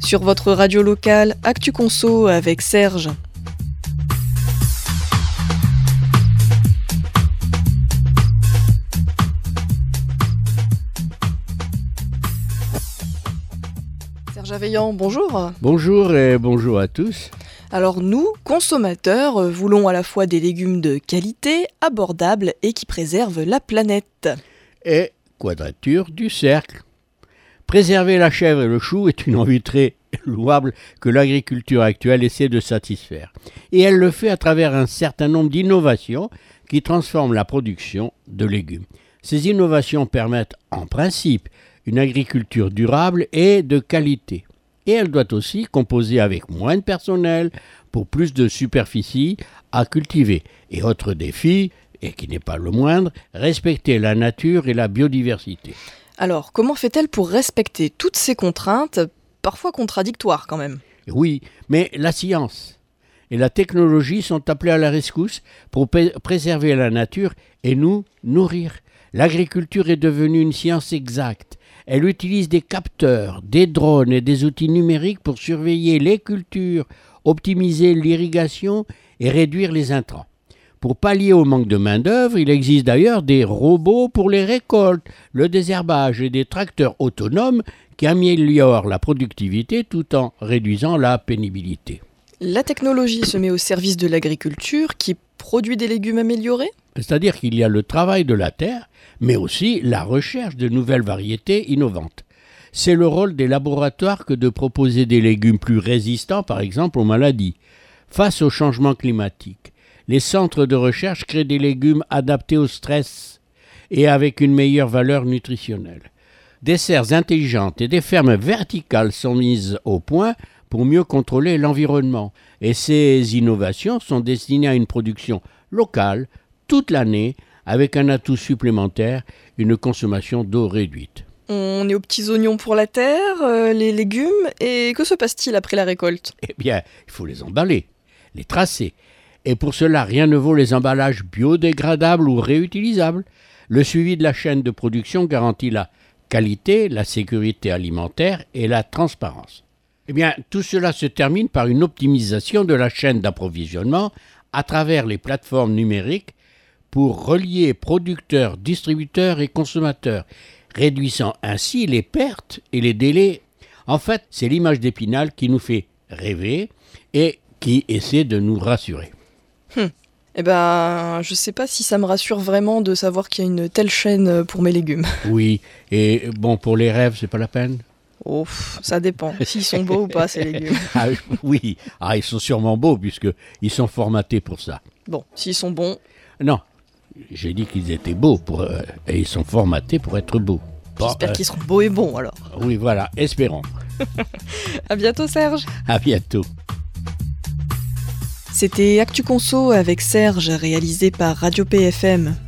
Sur votre radio locale, Actu Conso avec Serge. Serge Aveillant, bonjour. Bonjour et bonjour à tous. Alors nous, consommateurs, voulons à la fois des légumes de qualité, abordables et qui préservent la planète. Et quadrature du cercle. Préserver la chèvre et le chou est une envie très louable que l'agriculture actuelle essaie de satisfaire. Et elle le fait à travers un certain nombre d'innovations qui transforment la production de légumes. Ces innovations permettent en principe une agriculture durable et de qualité. Et elle doit aussi composer avec moins de personnel pour plus de superficie à cultiver. Et autre défi, et qui n'est pas le moindre, respecter la nature et la biodiversité. Alors, comment fait-elle pour respecter toutes ces contraintes, parfois contradictoires quand même ? Oui, mais la science et la technologie sont appelées à la rescousse pour préserver la nature et nous nourrir. L'agriculture est devenue une science exacte. Elle utilise des capteurs, des drones et des outils numériques pour surveiller les cultures, optimiser l'irrigation et réduire les intrants. Pour pallier au manque de main-d'œuvre, il existe d'ailleurs des robots pour les récoltes, le désherbage et des tracteurs autonomes qui améliorent la productivité tout en réduisant la pénibilité. La technologie se met au service de l'agriculture qui produit des légumes améliorés ? C'est-à-dire qu'il y a le travail de la terre, mais aussi la recherche de nouvelles variétés innovantes. C'est le rôle des laboratoires que de proposer des légumes plus résistants, par exemple, aux maladies. Face au changement climatique, les centres de recherche créent des légumes adaptés au stress et avec une meilleure valeur nutritionnelle. Des serres intelligentes et des fermes verticales sont mises au point pour mieux contrôler l'environnement. Et ces innovations sont destinées à une production locale, toute l'année, avec un atout supplémentaire, une consommation d'eau réduite. On est aux petits oignons pour la terre, les légumes, et que se passe-t-il après la récolte ? Eh bien, il faut les emballer, les tracer. Et pour cela, rien ne vaut les emballages biodégradables ou réutilisables. Le suivi de la chaîne de production garantit la qualité, la sécurité alimentaire et la transparence. Eh bien, tout cela se termine par une optimisation de la chaîne d'approvisionnement à travers les plateformes numériques pour relier producteurs, distributeurs et consommateurs, réduisant ainsi les pertes et les délais. En fait, c'est l'image d'Épinal qui nous fait rêver et qui essaie de nous rassurer. Eh ben, je sais pas si ça me rassure vraiment de savoir qu'il y a une telle chaîne pour mes légumes. Oui, et bon, pour les rêves, c'est pas la peine. Oh, ça dépend. S'ils sont beaux ou pas, ces légumes. Ah oui, ils sont sûrement beaux puisqu'ils sont formatés pour ça. Bon, s'ils sont bons... Non, j'ai dit qu'ils étaient beaux et ils sont formatés pour être beaux. Bon, j'espère qu'ils seront beaux et bons alors. Oui, voilà, espérons. À bientôt Serge. À bientôt. C'était Actu Conso avec Serge, réalisé par Radio PFM.